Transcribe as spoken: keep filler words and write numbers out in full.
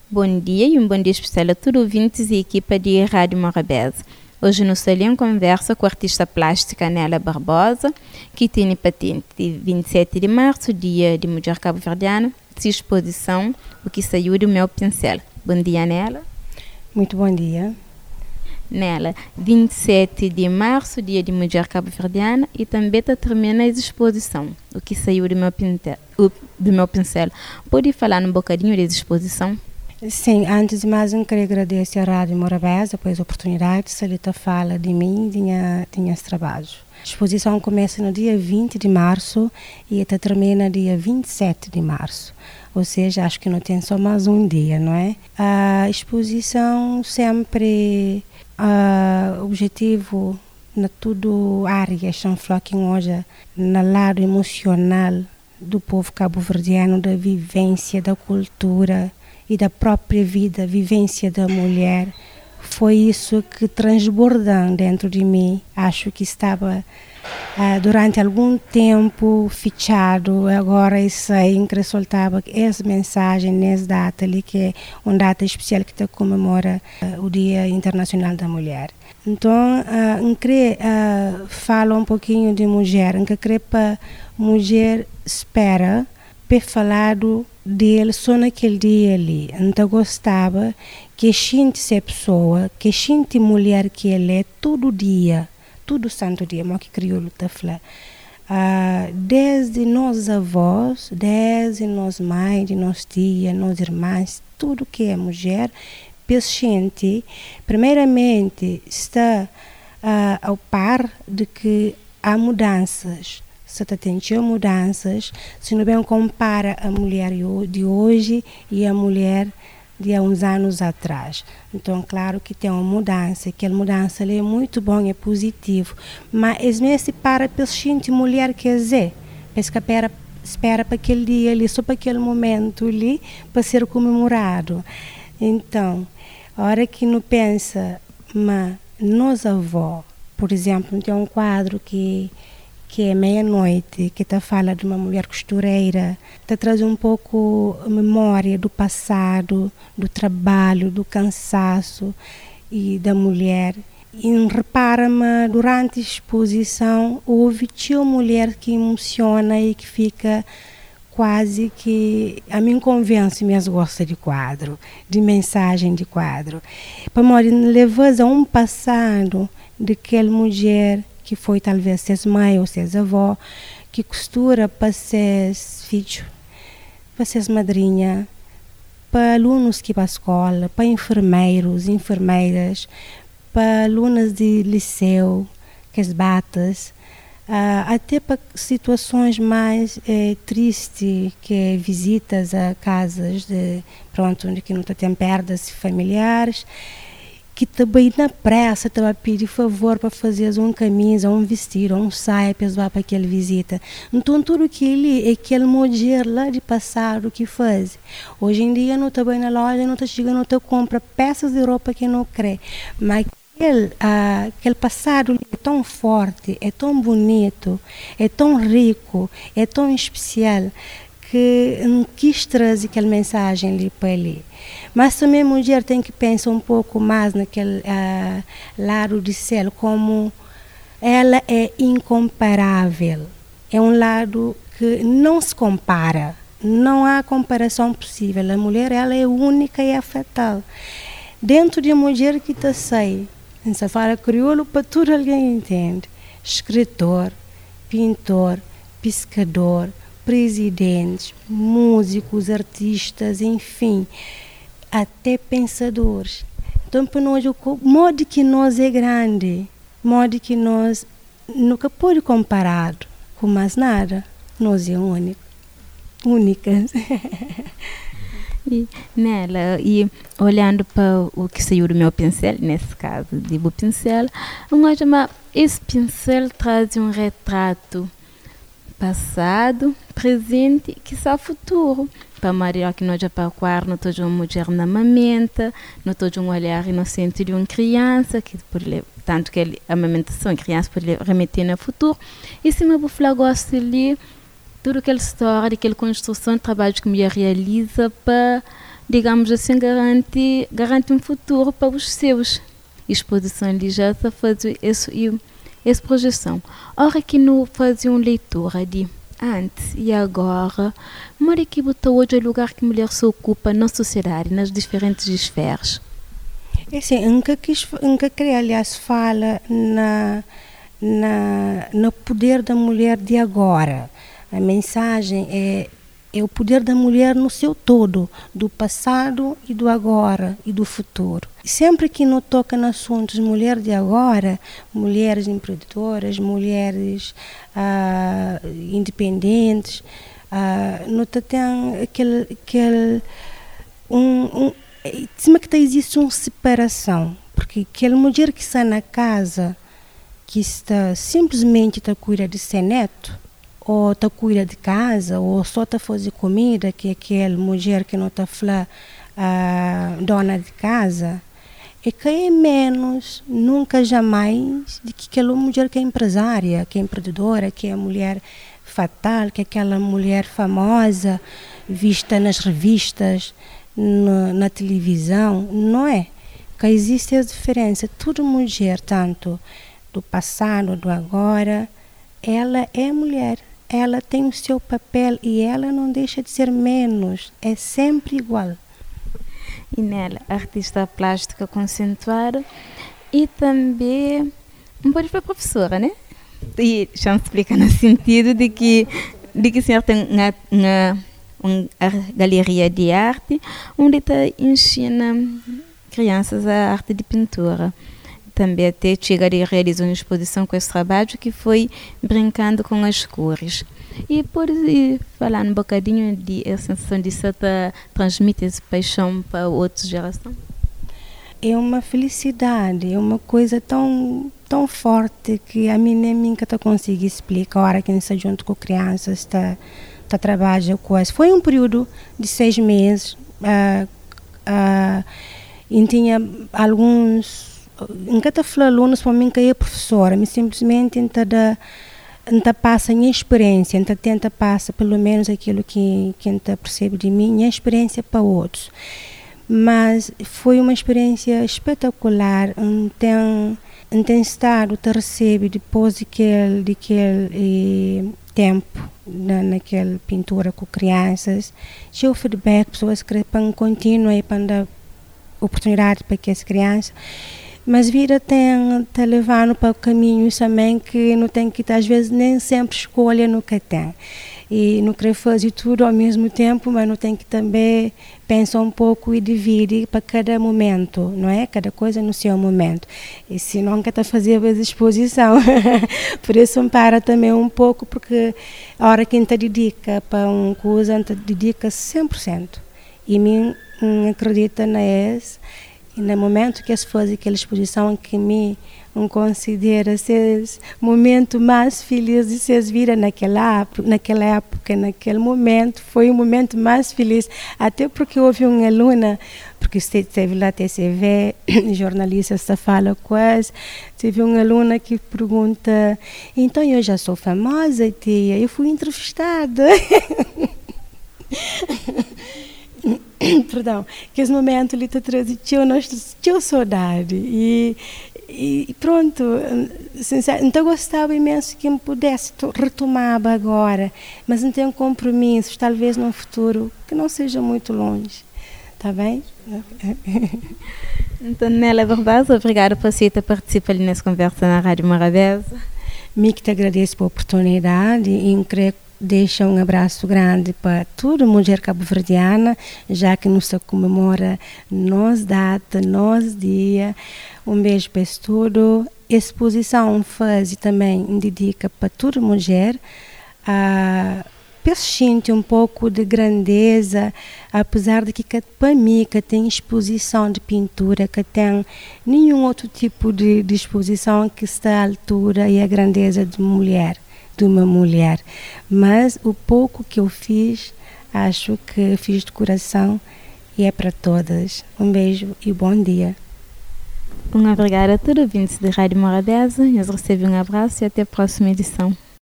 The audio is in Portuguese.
Bom dia e um bom dia especial a todos os ouvintes e equipa de Rádio Morabeza. Hoje no Solinho conversa com a artista plástica Nela Barbosa, que tem patente de vinte e sete de março, dia de mulher cabo-verdiana, de exposição O que saiu do meu pincel. Bom dia, Nela. Muito bom dia. Nela, vinte e sete de março, dia de mulher cabo-verdiana, e também está terminando a exposição O que saiu do meu pincel. Do meu pincel. Pode falar um bocadinho dessa exposição? Sim, antes de mais, eu queria agradecer à Rádio Morabeza por essa oportunidade, se ele fala de mim e de meus trabalhos. A exposição começa no dia vinte de março e até termina no dia vinte e sete de março. Ou seja, acho que não tem só mais um dia, não é? A exposição sempre, o uh, objetivo na tudo áreas são flocking hoje, no lado emocional do povo cabo-verdiano, da vivência, da cultura e da própria vida, vivência da mulher. Foi isso que transbordou dentro de mim. Acho que estava uh, durante algum tempo fechado. Agora isso aí que resultava essa mensagem nessa data ali, que é uma data especial que está comemora uh, o Dia Internacional da Mulher. Então, uh, eu queria uh, falar um pouquinho de mulher. Eu queria para mulher espera para falar dele só naquele dia ali. Então gostava que sente ser pessoa, que sente mulher que ele é todo dia, todo santo dia, mas que crioulo está falando. Uh, desde nós avós, desde nós mães, nós tias, nós irmãs, tudo que é mulher, gente, primeiramente está uh, ao par de que há mudanças. Se está tendo mudanças, se não bem compara a mulher de hoje e a mulher de há uns anos atrás. Então, claro que tem uma mudança, aquela mudança é muito bom, é positivo, mas mesmo para a gente mulher quer dizer, pensa que espera, espera para aquele dia ali, só para aquele momento ali, para ser comemorado. Então, a hora que não pensa, mas nós avós, por exemplo, tem um quadro que que é meia-noite, que está fala de uma mulher costureira, está traz um pouco a memória do passado, do trabalho, do cansaço e da mulher. E repara-me, durante a exposição, houve uma mulher que emociona e que fica quase que, a mim convence, mas gosta de quadro, de mensagem de quadro. Para levar a um passado daquela mulher que foi talvez seus mãe ou seus avó, que costura para seus filhos, para seus madrinha, para alunos que vão à escola, para enfermeiros, enfermeiras, para alunas de liceu, que as batas, uh, até para situações mais eh, tristes, que é visitas a casas de, pronto, onde que não tem perdas familiares, que também na pressa estava a pedir favor para fazer uma camisa, um vestido, um saia para para aquela visita. Então tudo aquilo é aquele modelo lá de passado que faz. Hoje em dia não está bem na loja, não está chegando, não está compra peças de roupa que não crê. Mas aquele, ah, aquele passado é tão forte, é tão bonito, é tão rico, é tão especial, que não quis trazer aquela mensagem ali para ele. Mas também a mulher tem que pensar um pouco mais naquele uh, lado de céu, como ela é incomparável. É um lado que não se compara, não há comparação possível. A mulher, ela é única e é fatal. Dentro de uma mulher que está sai, se fala crioulo, para tudo alguém entende. Escritor, pintor, pescador, presidentes, músicos, artistas, enfim, até pensadores. Então, para nós, o modo que nós é grande, modo que nós nunca pode comparar com mais nada. Nós é único, únicas. E, Nela, e olhando para o que saiu do meu pincel, nesse caso, de o pincel, eu chamo, esse pincel traz um retrato passado, presente e quiçá futuro. Para Maria que nós já para quarto, não toda uma mulher na mamenta, não todo um olhar inocente de uma criança, que pode, tanto que a amamentação a criança pode remeter no futuro. E se eu vou gosto ali, toda aquela história, aquela construção de trabalho que a mulher realiza para digamos assim, garante, garante um futuro para os seus. Exposição religiosa faz isso e essa projeção. Ora que não fazia uma leitura de antes e agora, mas que botou hoje o lugar que a mulher se ocupa na sociedade, nas diferentes esferas. É assim, nunca quis, nunca queria, aliás, fala na, na, no poder da mulher de agora. A mensagem é, é o poder da mulher no seu todo, do passado e do agora e do futuro. Sempre que não toca nos assuntos mulher de agora, mulheres empreendedoras, mulheres ah, independentes, ah, não tem aquele, aquele um, um cima que existe uma separação, porque aquela mulher que está na casa, que está simplesmente está a cuidar de seu neto, ou está a cuidar de casa, ou só está a fazer comida, que é aquela mulher que não está a falar a dona de casa, é que é menos, nunca jamais, de que aquela mulher que é empresária, que é empreendedora, que é a mulher fatal, que é aquela mulher famosa, vista nas revistas, Na, na televisão, não é? Que existe a diferença. Toda mulher, tanto do passado, do agora, ela é mulher. Ela tem o seu papel e ela não deixa de ser menos. É sempre igual. E nela, artista plástica conceituada e também um pouco para professora, né? E já me explica no sentido de que, de que a senhora tem uma, uma uma galeria de arte onde ensina crianças a arte de pintura. Também até chega e realiza uma exposição com esse trabalho que foi brincando com as cores. E por falar um bocadinho de a sensação de se transmite essa paixão para outra geração. É uma felicidade, é uma coisa tão, tão forte que a mim nem nunca consigo explicar. A hora que a gente está junto com crianças, está Tá, trabalha com isso. Foi um período de seis meses uh, uh, e tinha alguns nunca te falei alunos para mim que é professora, mas simplesmente tenta tenta passa a minha experiência, tenta tenta passa pelo menos aquilo que que tenta percebe de mim, minha experiência para outros. Mas foi uma experiência espetacular, tem tem estado te recebe depois de aquele de aquele tempo na, naquela pintura com crianças, tinha o feedback, pessoas que continuam e para dar oportunidade para que as crianças, mas a vida tem te levando para caminhos também que não tem que às vezes nem sempre escolha no que tem. E não querer fazer tudo ao mesmo tempo, mas não tem que também pensar um pouco e dividir para cada momento, não é? Cada coisa no seu momento. E se não quer fazer a vez exposição, por isso me para também um pouco, porque a hora que a gente dedica para uma coisa, a gente dedica cem por cento. E mim acredita nesse, e no momento que se faz aquela exposição que me um considera ser momento mais feliz de ser vida naquela naquela época, naquele momento foi o momento mais feliz, até porque houve uma aluna, porque esteve lá T C V, jornalista está fala quase, teve uma aluna que pergunta, então eu já sou famosa, tia, eu fui entrevistada. Perdão, que esse momento ele te traz tinha saudade e E pronto, então eu gostava imenso que me pudesse retomar agora, mas não tenho compromissos, talvez num futuro que não seja muito longe, está bem? Então, Nélia Barbosa, obrigada por você ter participado nessa conversa na Rádio Morabeza. Me que te agradeço pela oportunidade e creio que deixa um abraço grande para toda mulher cabo-verdiana, já que nos comemora nos data, nos dia. Um beijo para isso tudo. Exposição faz e também dedica para toda mulher. A sente um pouco de grandeza, apesar de que para mim que tem exposição de pintura, que tem nenhum outro tipo de, de exposição que está à altura e a grandeza de mulher, de uma mulher. Mas o pouco que eu fiz, acho que fiz de coração e é para todas. Um beijo e bom dia. Um obrigada a todos os ouvintes da Rádio Morabeza. Eu recebo um abraço e até a próxima edição.